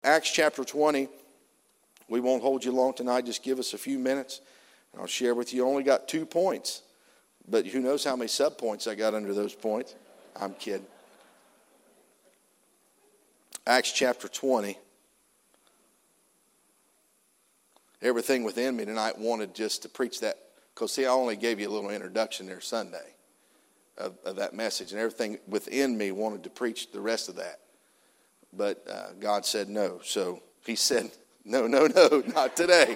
Acts chapter 20. We won't hold you long tonight. Just give us a few minutes. And I'll share with you. I only got 2 points. But who knows how many sub-points I got under those points. I'm kidding. Acts chapter 20. Everything within me tonight wanted just to preach that. Because, see, I only gave you a little introduction there Sunday of that message. And everything within me wanted to preach the rest of that. But God said no. So he said, no, not today.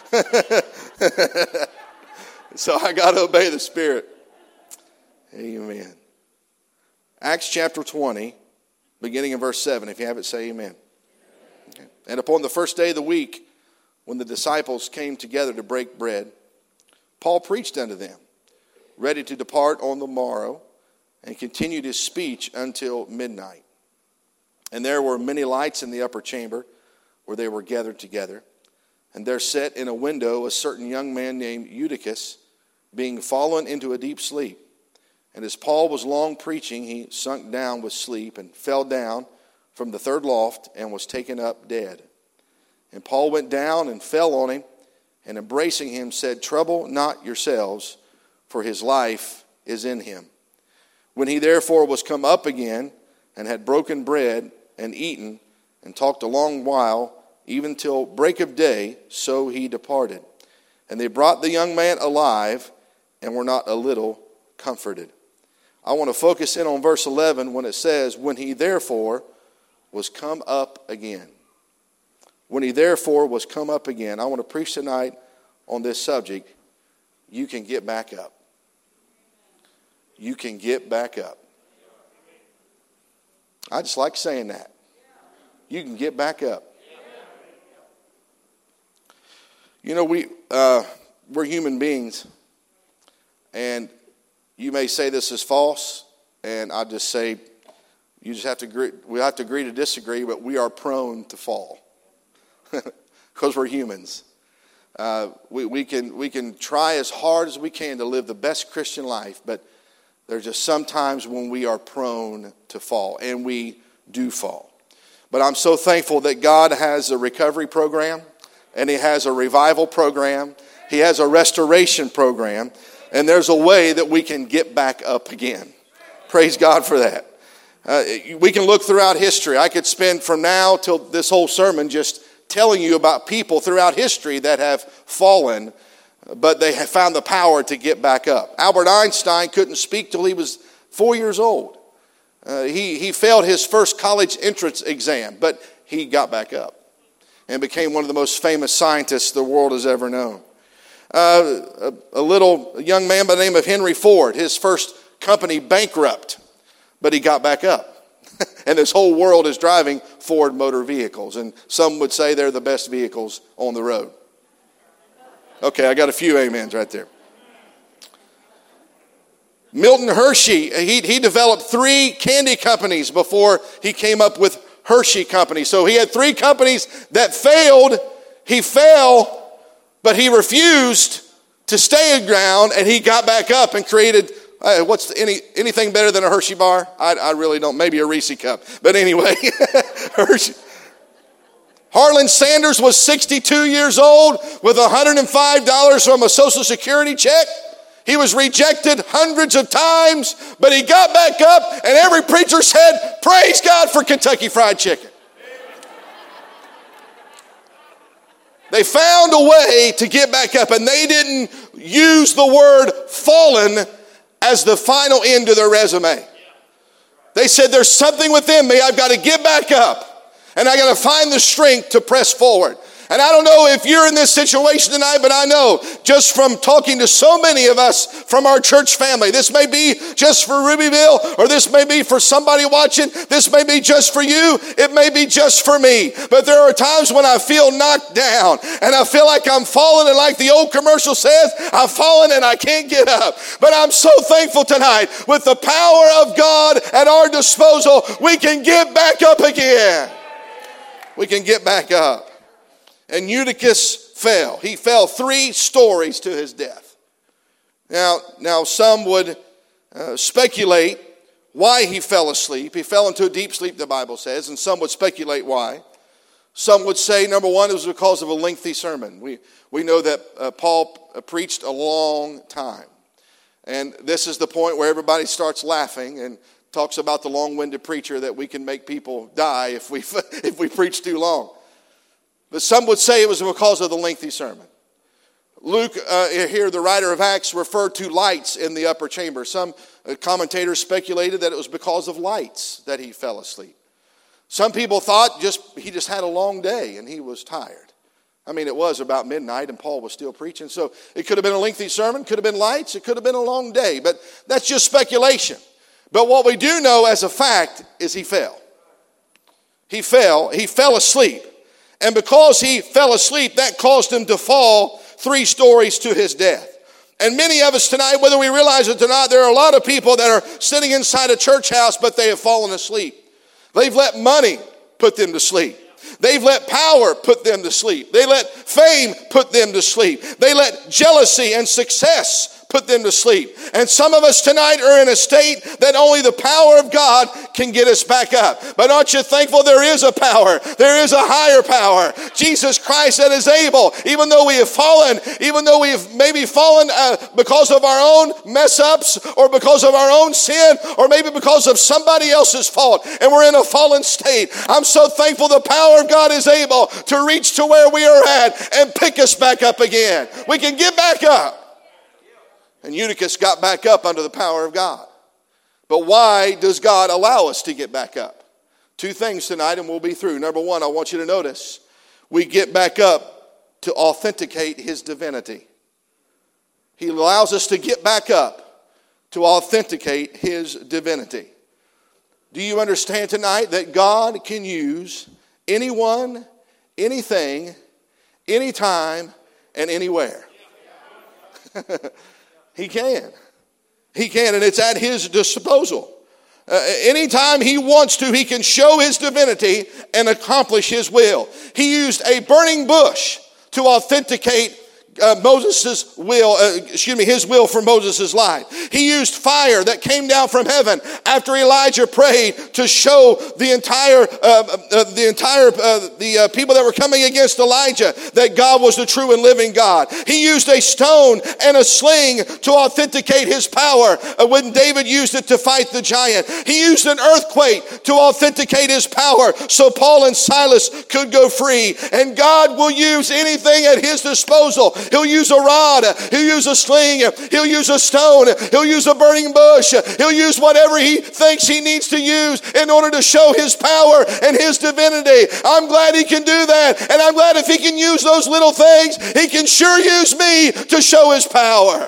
So I got to obey the Spirit. Amen. Acts chapter 20, beginning in verse 7. If you have it, say amen. Okay. And upon the first day of the week, when the disciples came together to break bread, Paul preached unto them, ready to depart on the morrow, and continued his speech until midnight. And there were many lights in the upper chamber where they were gathered together. And there sat in a window a certain young man named Eutychus, being fallen into a deep sleep. And as Paul was long preaching, he sunk down with sleep and fell down from the third loft and was taken up dead. And Paul went down and fell on him, and embracing him said, Trouble not yourselves, for his life is in him. When he therefore was come up again and had broken bread and eaten and talked a long while, even till break of day, so he departed. And they brought the young man alive and were not a little comforted. I want to focus in on verse 11 when it says, When he therefore was come up again. When he therefore was come up again. I want to preach tonight on this subject. You can get back up. You can get back up. I just like saying that. You can get back up. You know, we're human beings, and you may say this is false, and I just say you just have to agree. We have to agree to disagree, but we are prone to fall because we're humans. We can try as hard as we can to live the best Christian life, but there's just sometimes when we are prone to fall, and we do fall. But I'm so thankful that God has a recovery program, and He has a revival program. He has a restoration program, and there's a way that we can get back up again. Praise God for that. We can look throughout history. I could spend from now till this whole sermon just telling you about people throughout history that have fallen, but they have found the power to get back up. Albert Einstein couldn't speak till he was 4 years old. He failed his first college entrance exam, but he got back up and became one of the most famous scientists the world has ever known. A young man by the name of Henry Ford, his first company bankrupt, but he got back up. And this whole world is driving Ford motor vehicles, and some would say they're the best vehicles on the road. Okay, I got a few amens right there. Milton Hershey, he developed 3 candy companies before he came up with Hershey Company. So he had 3 companies that failed. He fell, but he refused to stay aground, and he got back up and created, anything better than a Hershey bar? I really don't. Maybe a Reese cup. But anyway, Hershey. Harlan Sanders was 62 years old with $105 from a Social Security check. He was rejected hundreds of times, but he got back up, and every preacher said, Praise God for Kentucky Fried Chicken. They found a way to get back up, and they didn't use the word fallen as the final end to their resume. They said, there's something within me. I've got to get back up, and I got to find the strength to press forward. And I don't know if you're in this situation tonight, but I know just from talking to so many of us from our church family, this may be just for Rubyville, or this may be for somebody watching. This may be just for you. It may be just for me. But there are times when I feel knocked down and I feel like I'm falling, and like the old commercial says, I've fallen and I can't get up. But I'm so thankful tonight with the power of God at our disposal, we can get back up again. We can get back up. And Eutychus fell. He fell 3 stories to his death. Now some would speculate why he fell asleep. He fell into a deep sleep, the Bible says, and some would speculate why. Some would say, number one, it was because of a lengthy sermon. We know that Paul preached a long time. And this is the point where everybody starts laughing and talks about the long-winded preacher, that we can make people die if we preach too long. But some would say it was because of the lengthy sermon. Luke, here the writer of Acts, referred to lights in the upper chamber. Some commentators speculated that it was because of lights that he fell asleep. Some people thought he just had a long day and he was tired. I mean, it was about midnight and Paul was still preaching. So it could have been a lengthy sermon, could have been lights, it could have been a long day. But that's just speculation. But what we do know as a fact is he fell. He fell asleep. And because he fell asleep, that caused him to fall 3 stories to his death. And many of us tonight, whether we realize it or not, there are a lot of people that are sitting inside a church house, but they have fallen asleep. They've let money put them to sleep. They've let power put them to sleep. They let fame put them to sleep. They let jealousy and success put them to sleep. And some of us tonight are in a state that only the power of God can get us back up. But aren't you thankful there is a power? There is a higher power. Jesus Christ that is able, even though we have fallen, even though we have maybe fallen because of our own mess ups or because of our own sin or maybe because of somebody else's fault and we're in a fallen state. I'm so thankful the power of God is able to reach to where we are at and pick us back up again. We can get back up. And Eutychus got back up under the power of God. But why does God allow us to get back up? 2 things tonight and we'll be through. Number 1, I want you to notice, we get back up to authenticate his divinity. He allows us to get back up to authenticate his divinity. Do you understand tonight that God can use anyone, anything, anytime, and anywhere? He can. He can, and it's at his disposal. Anytime he wants to, he can show his divinity and accomplish his will. He used a burning bush to authenticate his will for Moses' life. He used fire that came down from heaven after Elijah prayed to show the people that were coming against Elijah that God was the true and living God. He used a stone and a sling to authenticate his power when David used it to fight the giant. He used an earthquake to authenticate his power so Paul and Silas could go free. And God will use anything at his disposal. He'll use a rod, he'll use a sling, he'll use a stone, he'll use a burning bush, he'll use whatever he thinks he needs to use in order to show his power and his divinity. I'm glad he can do that, and I'm glad if he can use those little things, he can sure use me to show his power.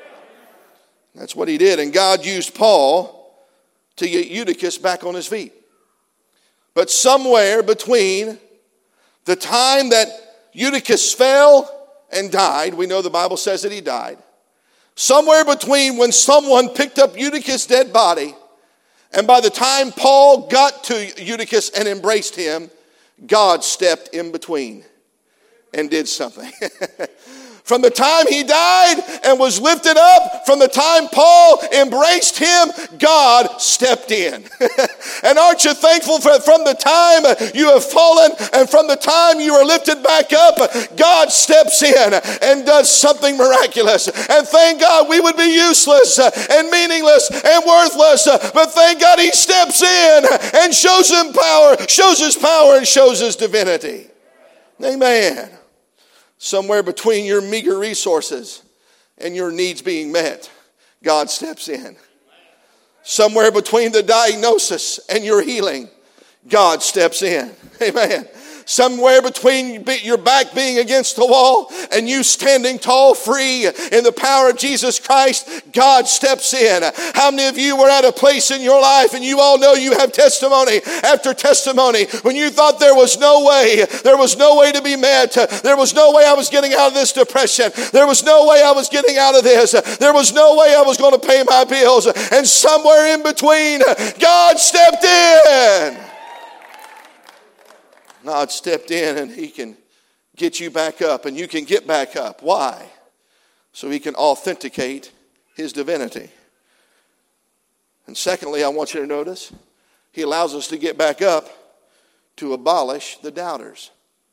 That's what he did, and God used Paul to get Eutychus back on his feet. But somewhere between the time that Eutychus fell and died, we know the Bible says that he died. Somewhere between when someone picked up Eutychus' dead body and by the time Paul got to Eutychus and embraced him, God stepped in between and did something. From the time he died and was lifted up, from the time Paul embraced him, God stepped in. And aren't you thankful from the time you have fallen and from the time you are lifted back up, God steps in and does something miraculous. And thank God we would be useless and meaningless and worthless, but thank God he steps in and shows him power, shows his power and shows his divinity. Amen. Somewhere between your meager resources and your needs being met, God steps in. Somewhere between the diagnosis and your healing, God steps in. Amen. Somewhere between your back being against the wall and you standing tall, free in the power of Jesus Christ, God steps in. How many of you were at a place in your life, and you all know you have testimony after testimony, when you thought there was no way to be met. There was no way I was getting out of this depression. There was no way I was getting out of this. There was no way I was going to pay my bills. And somewhere in between, God stepped in. God stepped in and he can get you back up and you can get back up. Why? So he can authenticate his divinity. And secondly, I want you to notice, he allows us to get back up to abolish the doubters.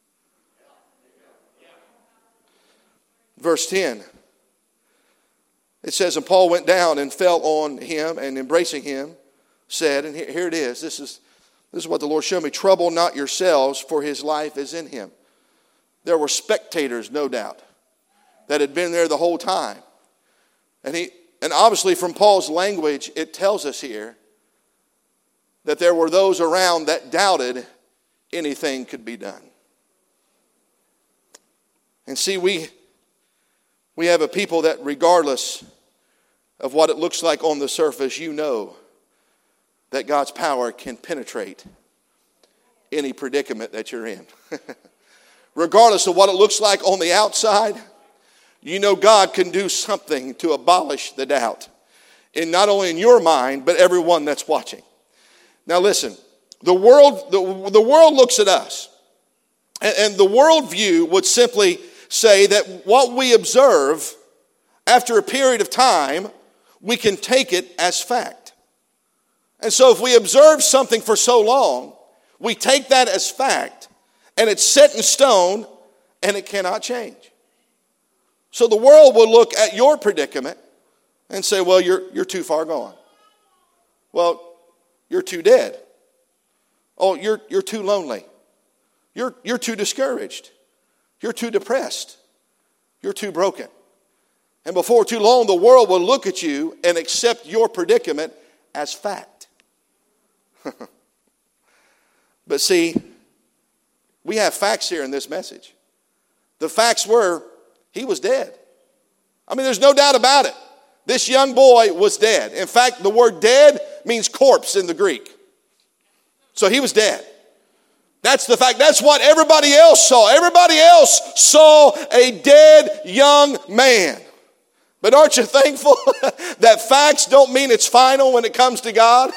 Verse 10. It says, and Paul went down and fell on him, and embracing him, said, and here it is, this is what the Lord showed me, trouble not yourselves, for his life is in him. There were spectators, no doubt, that had been there the whole time. And obviously from Paul's language, it tells us here that there were those around that doubted anything could be done. And see, we have a people that regardless of what it looks like on the surface, you know that God's power can penetrate any predicament that you're in. Regardless of what it looks like on the outside, you know God can do something to abolish the doubt. And not only in your mind, but everyone that's watching. Now listen, the world looks at us. And the worldview would simply say that what we observe after a period of time, we can take it as fact. And so if we observe something for so long, we take that as fact, and it's set in stone, and it cannot change. So the world will look at your predicament and say, well, you're too far gone. Well, you're too dead. Oh, you're too lonely. You're too discouraged. You're too depressed. You're too broken. And before too long, the world will look at you and accept your predicament as fact. But see, we have facts here in this message. The facts were, he was dead. I mean, there's no doubt about it. This young boy was dead. In fact, the word dead means corpse in the Greek. So he was dead. That's the fact. That's what everybody else saw. Everybody else saw a dead young man. But aren't you thankful that facts don't mean it's final when it comes to God?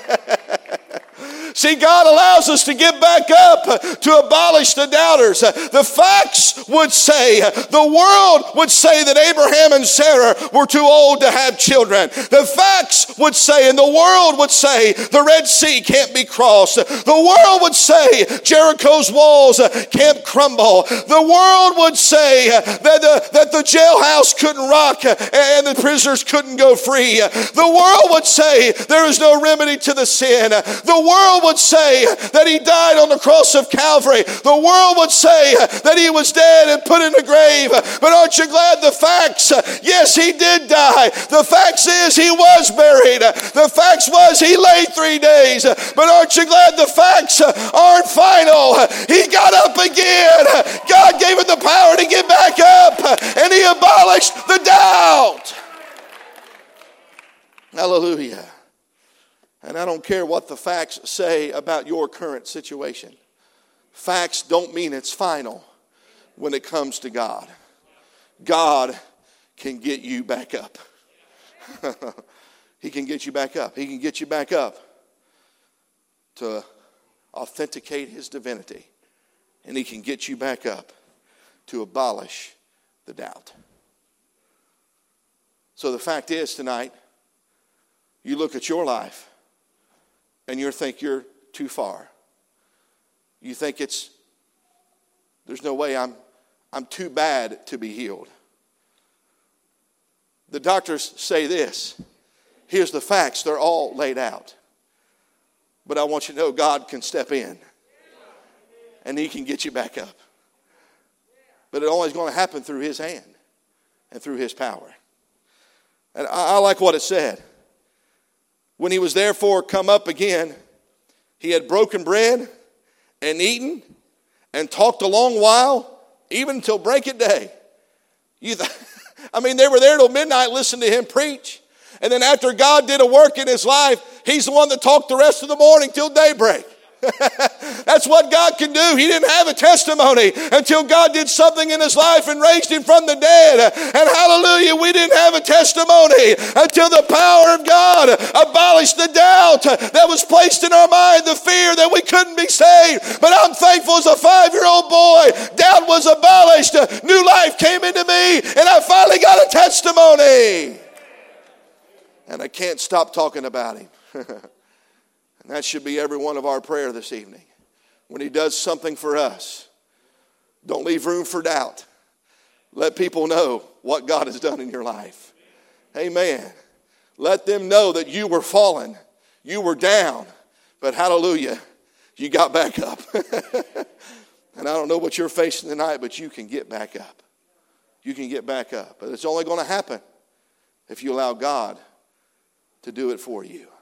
See, God allows us to get back up to abolish the doubters. The facts would say, the world would say that Abraham and Sarah were too old to have children. The facts would say, and the world would say, the Red Sea can't be crossed. The world would say, Jericho's walls can't crumble. The world would say that the jailhouse couldn't rock and the prisoners couldn't go free. The world would say there is no remedy to the sin. The world would say that he died on the cross of Calvary. The world would say that he was dead and put in the grave. But aren't you glad the facts? Yes, he did die. The facts is he was buried. The facts was he lay 3 days. But aren't you glad the facts aren't final? He got up again. God gave him the power to get back up, and he abolished the doubt. Hallelujah. And I don't care what the facts say about your current situation. Facts don't mean it's final when it comes to God. God can get you back up. He can get you back up. He can get you back up to authenticate his divinity. And he can get you back up to abolish the doubt. So the fact is tonight, you look at your life and you think you're too far. You think there's no way I'm too bad to be healed. The doctors say this. Here's the facts. They're all laid out. But I want you to know God can step in. And he can get you back up. But it only is going to happen through his hand. And through his power. And I like what it said. When he was therefore come up again, he had broken bread and eaten and talked a long while, even till break of day. They were there till midnight listening to him preach. And then after God did a work in his life, he's the one that talked the rest of the morning till daybreak. That's what God can do. He didn't have a testimony until God did something in his life and raised him from the dead. And hallelujah, we didn't have a testimony until the power of God abolished the doubt that was placed in our mind, the fear that we couldn't be saved. But I'm thankful as a 5-year-old boy, doubt was abolished. New life came into me and I finally got a testimony. And I can't stop talking about him. And that should be every one of our prayer this evening. when He does something for us, don't leave room for doubt. Let people know what God has done in your life. Amen. Let them know that you were fallen. You were down. But hallelujah, you got back up. And I don't know what you're facing tonight, but you can get back up. You can get back up. But it's only going to happen if you allow God to do it for you.